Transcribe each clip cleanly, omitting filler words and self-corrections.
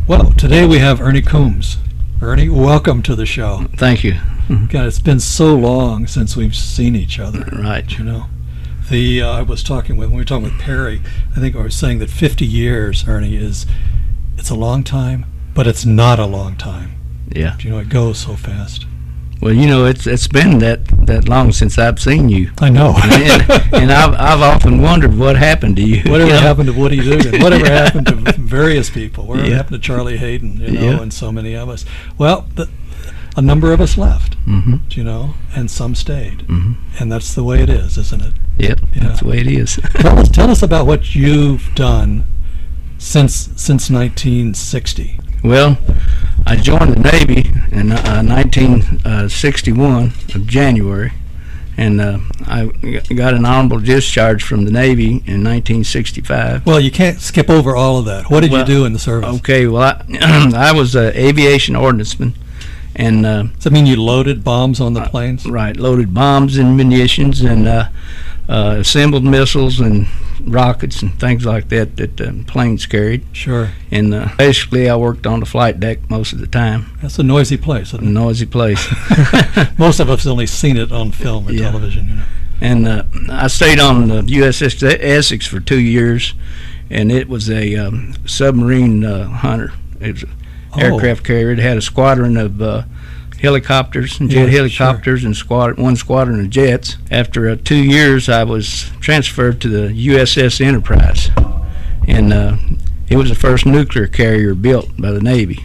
Well, today we have Ernie Coombs. Ernie, welcome to the show. Thank you. God, it's been so long since we've seen each other. Right. You know, I was talking with, when we were talking with Perry, I think I was saying that 50 years, Ernie, it's a long time, but it's not a long time. Yeah. You know, it goes so fast. Well, you know, it's been that long since I've seen you. I know. and I've often wondered what happened to you. Whatever happened to Woody Dugan? Whatever happened to various people? Whatever happened to Charlie Hayden? You know, and so many of us. Well, a number of us left. You know, and some stayed. And that's the way it is, isn't it? Yep. Yeah. That's the way it is. Tell us about what you've done since 1960. Well, I joined the Navy in 1961 of January, and I got an honorable discharge from the Navy in 1965. Well, you can't skip over all of that. What did you do in the service? Okay, well, I was an aviation ordnanceman. And does that mean you loaded bombs on the planes? Right, loaded bombs and munitions and assembled missiles and rockets and things like that planes carried. Sure. And basically I worked on the flight deck most of the time. That's a noisy place, isn't it? A noisy place. Most of us have only seen it on film or television, you know. And I stayed on the USS Essex for 2 years, and it was a submarine hunter. It was an aircraft carrier. It had a squadron of helicopters and jet helicopters and one squadron of jets. After 2 years, I was transferred to the USS Enterprise, and it was the first nuclear carrier built by the Navy.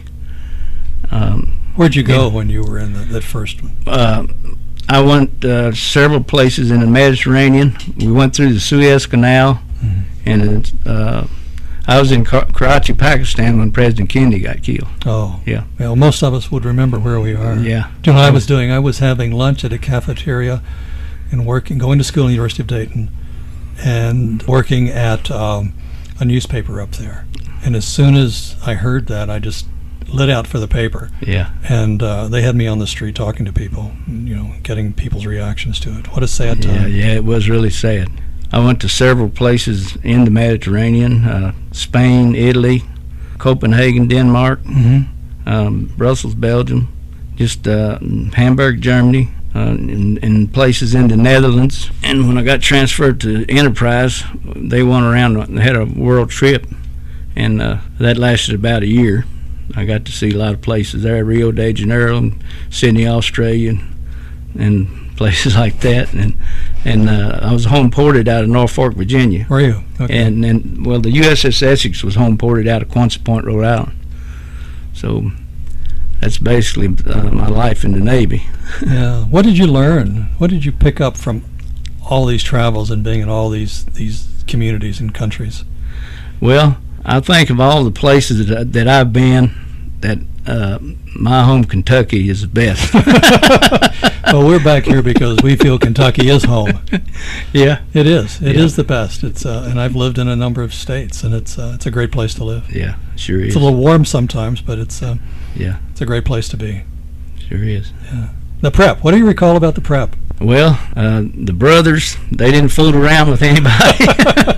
Where'd you go when you were in that first one? I went several places in the Mediterranean. We went through the Suez Canal, and I was in Karachi, Pakistan when President Kennedy got killed. Oh. Yeah. Well, most of us would remember where we are. Yeah. Do you know what I was doing? I was having lunch at a cafeteria and going to school in the University of Dayton and working at a newspaper up there. And as soon as I heard that, I just lit out for the paper. Yeah. And they had me on the street talking to people, you know, getting people's reactions to it. What a sad time. Yeah, it was really sad. I went to several places in the Mediterranean, Spain, Italy, Copenhagen, Denmark, Brussels, Belgium, just Hamburg, Germany, and places in the Netherlands. And when I got transferred to Enterprise, they went around and had a world trip, and that lasted about a year. I got to see a lot of places there, Rio de Janeiro, and Sydney, Australia, and places like that, and I was home ported out of Norfolk, Virginia. Were you? Okay. And the USS Essex was home ported out of Quonset Point, Rhode Island. So that's basically my life in the Navy. Yeah. What did you learn? What did you pick up from all these travels and being in all these communities and countries? Well, I think of all the places that I've been, that my home Kentucky is the best. Well, we're back here because we feel Kentucky is home. Yeah, it is. It is the best. It's and I've lived in a number of states, and it's a great place to live. Yeah, sure is. It's a little warm sometimes, but it's it's a great place to be. Sure is. Yeah. The prep. What do you recall about the prep? Well, the brothers, they didn't fool around with anybody.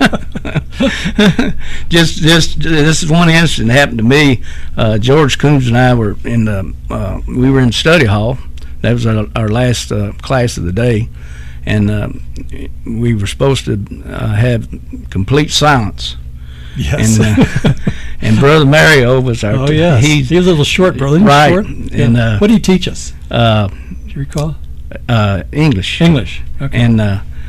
just this is one incident that happened to me. George Coombs and I were we were in study hall. That was our last class of the day, and we were supposed to have complete silence. Yes. And Brother Mario was our. Oh yes. He was a little short, brother. Right. Short? And what did he teach us? Do you recall? English. English. Okay. And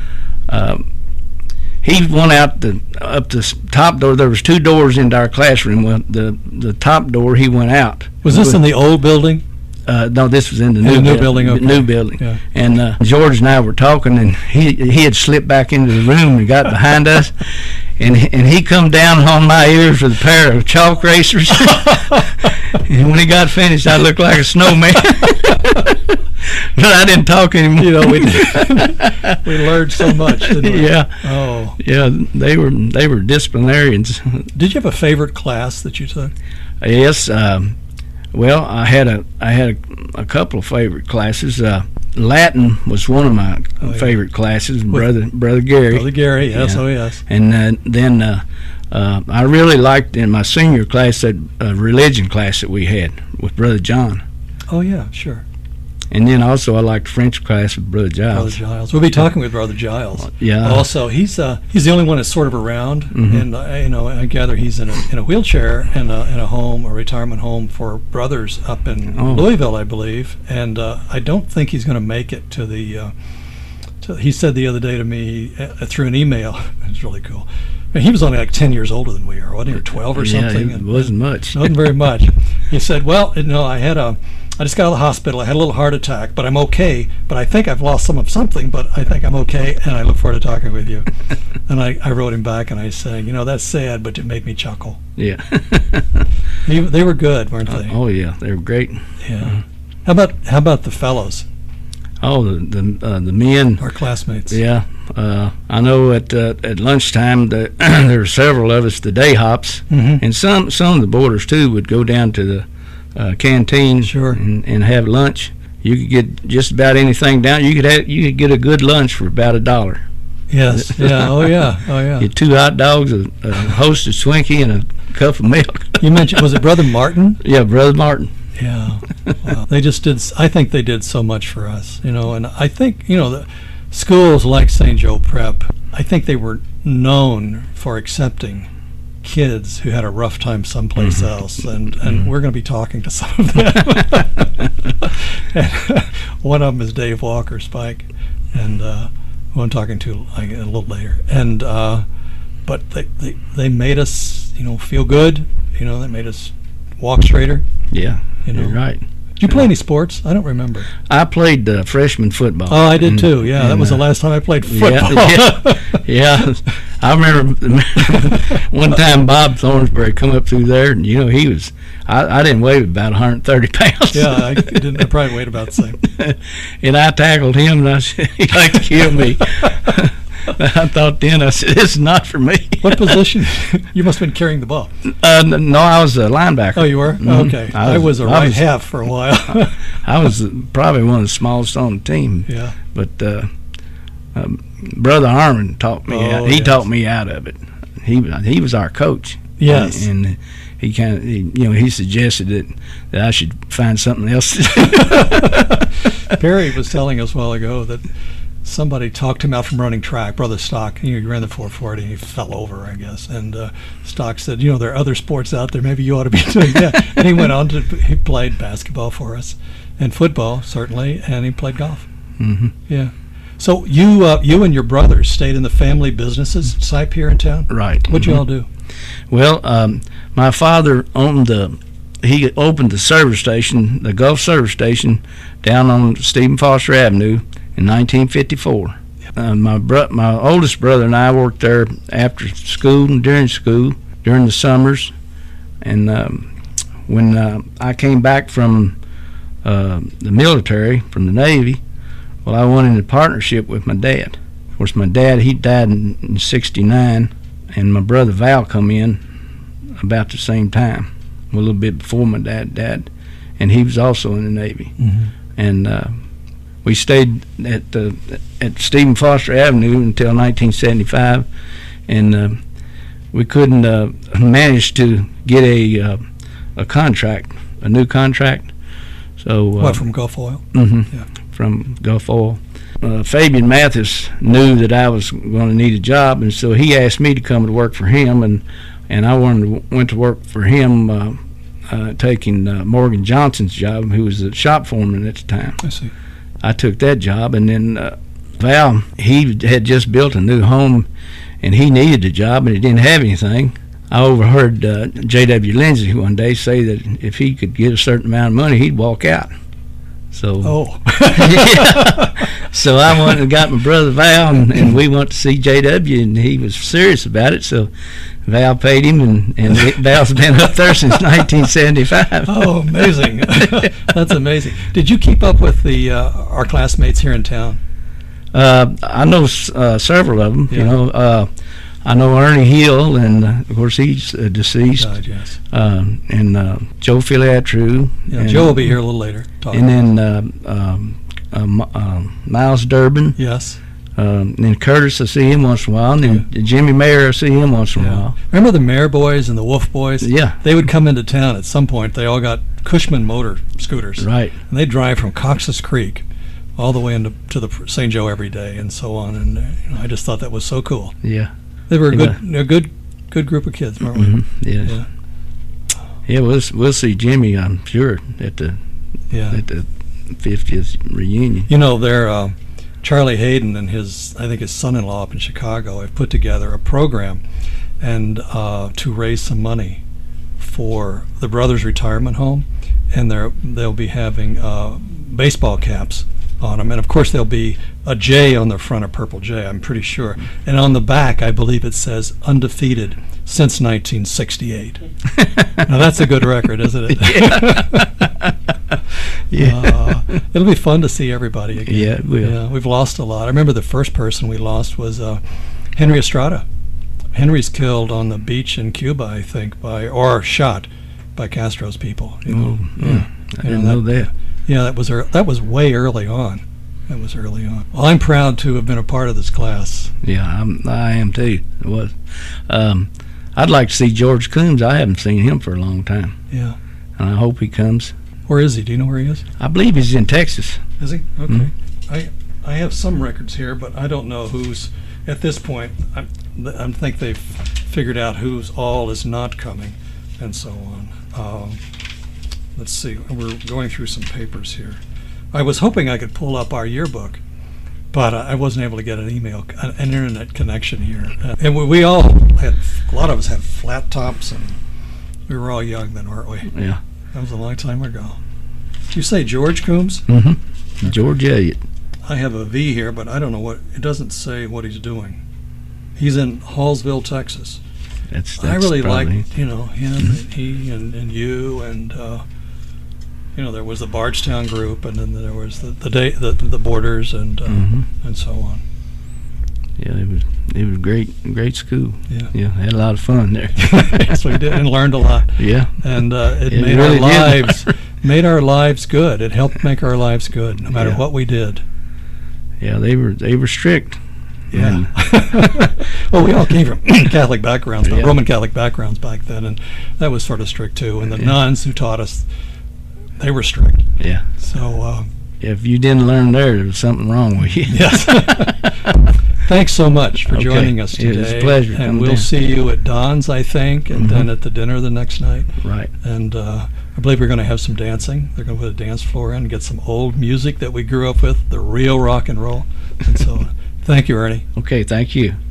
he went out up the top door. There was 2 doors into our classroom. Well, the top door, he went out. Was this in the old building? No, this was in the new building. Okay. New building. Yeah. And George and I were talking, and he had slipped back into the room and got behind us, and he come down on my ears with a pair of chalk erasers. And when he got finished, I looked like a snowman. But I didn't talk anymore. You know, we learned so much, didn't we? Yeah. Oh. Yeah, they were disciplinarians. Did you have a favorite class that you took? Yes. Well, I had a couple of favorite classes. Latin was one of my favorite classes. Brother Gary. Brother Gary, yes, yeah. Oh yes. And then I really liked in my senior class that religion class that we had with Brother John. Oh yeah, sure. And then also I liked French class with Brother Giles. Brother Giles. We'll be talking with Brother Giles. Yeah. Also, he's the only one that's sort of around, and I gather he's in a wheelchair in a home, a retirement home for brothers up in Louisville, I believe. And I don't think he's going to make it to the. He said the other day to me through an email. It's really cool. I mean, he was only like 10 years older than we are, wasn't he, or 12 or something? Yeah, it wasn't much. Wasn't very much. He said, "Well, I just got out of the hospital. I had a little heart attack, but I'm okay. But I think I've lost some of something, but I think I'm okay, and I look forward to talking with you." And I wrote him back, and I said, "That's sad, but it made me chuckle." Yeah. They were good, weren't they? Oh yeah, they were great. Yeah. How about the fellows? Oh, the men. Our classmates. Yeah. I know at lunchtime there were several of us, the day hops, and some of the boarders too would go down to the canteen, sure, and have lunch. You could get just about anything down. You could get a good lunch for about $1. Yes. Yeah. Oh yeah. Get 2 hot dogs, a Hostess Twinkie, and a cup of milk. You mentioned, was it Brother Martin? Yeah, Brother Martin. Yeah. Wow. They just did. I think they did so much for us, and I think the schools like St. Joe Prep, I think they were known for accepting kids who had a rough time someplace else, and we're going to be talking to some of them. And one of them is Dave Walker, Spike, and who I'm talking to a little later. And but they made us feel good. They made us walk straighter. Yeah, you're right. Did you play any sports? I don't remember. I played freshman football. Oh, I did too. Yeah, that was the last time I played football. Yeah. I remember one time Bob Thornsbury come up through there, and he was. I didn't weigh about 130 pounds. Yeah, I didn't. I probably weighed about the same. And I tackled him, and I said, "He'd like to kill me." I thought then, I said, "This is not for me." What position? You must have been carrying the ball. No, I was a linebacker. Oh, you were? Okay. I was a right half for a while. I was probably one of the smallest on the team. Yeah. But Brother Harmon taught me. He taught me out of it. He was our coach. Yes. And he kind of, he suggested that I should find something else to do. Perry was telling us a while ago that somebody talked him out from running track. Brother Stock, he ran the 440, and he fell over, I guess. And Stock said, there are other sports out there. Maybe you ought to be doing that. And he went on he played basketball for us, and football certainly, and he played golf. Mm-hmm. Yeah. So you and your brothers stayed in the family businesses type here in town? Right. What'd you all do? Well, my father he opened the service station, the Gulf service station, down on Stephen Foster Avenue in 1954. My oldest brother and I worked there after school and during the summers. And when I came back from the military, from the Navy, well, I went into partnership with my dad. Of course, my dad, he died in 69, and my brother Val come in about the same time, a little bit before my dad died, and he was also in the Navy. Mm-hmm. And we stayed at Stephen Foster Avenue until 1975, and we couldn't manage to get a contract, a new contract. So what, from Gulf Oil? Mm-hmm. Yeah. From Gulf Oil. Fabian Mathis knew that I was going to need a job, and so he asked me to come to work for him, and I went to work for him, taking Morgan Johnson's job, who was the shop foreman at the time. I see. I took that job, and then Val, he had just built a new home, and he needed a job, and he didn't have anything. I overheard J.W. Lindsay one day say that if he could get a certain amount of money, he'd walk out. So, yeah. So I went and got my brother Val, and we went to see J.W., and he was serious about it. So Val paid him, and Val's been up there since 1975. Oh, amazing! That's amazing. Did you keep up with our classmates here in town? I know several of them. Yeah. I know Ernie Hill, and of course he's deceased. God, yes. And Joe Filiatru. Yeah, Joe will be here a little later. And then Miles Durbin. Yes. Then Curtis, I see him once in a while. And then Jimmy Mayer, I see him once in a while. Remember the Mayer boys and the Wolf boys? Yeah. They would come into town at some point. They all got Cushman motor scooters. Right. And they'd drive from Cox's Creek all the way into the St. Joe every day and so on. And I just thought that was so cool. Yeah. They were a good group of kids, weren't we? Mm-hmm. Yeah. Yeah, we'll see Jimmy, I'm sure, at the 50th reunion. You know, they're Charlie Hayden and I think his son-in-law up in Chicago have put together a program and to raise some money for the Brothers Retirement Home, and they'll be having baseball caps on them, and of course there'll be a J on the front, a purple J, I'm pretty sure, and on the back I believe it says undefeated since 1968. Now that's a good record, isn't it? Yeah. It'll be fun to see everybody again. Yeah, it will. Yeah, we've lost a lot. I remember the first person we lost was Henry Estrada. Henry's killed on the beach in Cuba, I think, or shot by Castro's people. I didn't know that. Yeah, that was way early on. That was early on. Well, I'm proud to have been a part of this class. Yeah, I am too. It was. I'd like to see George Coombs. I haven't seen him for a long time. Yeah. And I hope he comes. Where is he? Do you know where he is? I believe he's in Texas. Is he? Okay. Mm-hmm. I have some records here, but I don't know who's at this point. I think they've figured out who's all is not coming, and so on. Let's see. We're going through some papers here. I was hoping I could pull up our yearbook, but I wasn't able to get an internet connection here. And we all had, a lot of us had flat tops, and we were all young then, weren't we? Yeah. That was a long time ago. Did you say George Coombs? Mm-hmm. George Elliott. I have a V here, but I don't know it doesn't say what he's doing. He's in Hallsville, Texas. That's I really probably liked, him and he and you and there was the Bardstown group, and then there was the Borders and so on. Yeah, it was great school. Yeah, had a lot of fun there. Yes, we did, and learned a lot. Yeah, and it made really our lives good. It helped make our lives good, no matter what we did. Yeah, they were strict. Yeah. Well, we all came from Catholic backgrounds, Roman Catholic backgrounds back then, and that was sort of strict too. And the nuns who taught us, they were strict. Yeah. So if you didn't learn there was something wrong with you. Yes. Thanks so much for joining us today. It was a pleasure. And we'll see you at Don's, I think, and then at the dinner the next night. Right. And I believe we're going to have some dancing. They're going to put a dance floor in and get some old music that we grew up with, the real rock and roll, and so on. Thank you, Ernie. Okay, thank you.